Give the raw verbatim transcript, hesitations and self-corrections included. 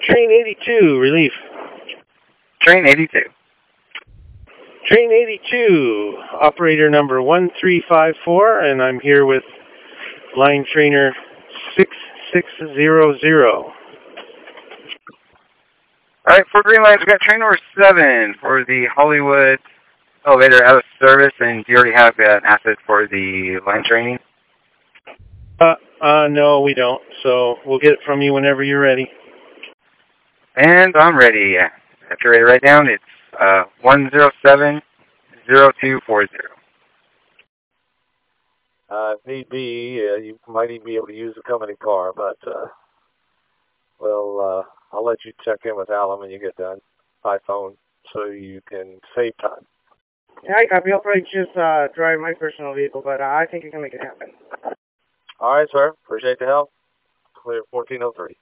Train eighty-two, relief. Train eighty-two. Train eighty-two, operator number one three five four, and I'm here with line trainer six six zero zero. All right, for green lines, we've got train number seven for the Hollywood elevator out of service, and do you already have an asset for the line training? Uh, uh, no, we don't, so we'll get it from you whenever you're ready. And I'm ready. After you're ready to write down, it's uh, one zero seven zero two four zero. Uh, if need be, uh, you might even be able to use the company car, but, uh, well, uh, I'll let you check in with Alan when you get done by phone so you can save time. Yeah, I copy. I'll probably just uh, drive my personal vehicle, but uh, I think I can make it happen. All right, sir. Appreciate the help. Clear fourteen oh three.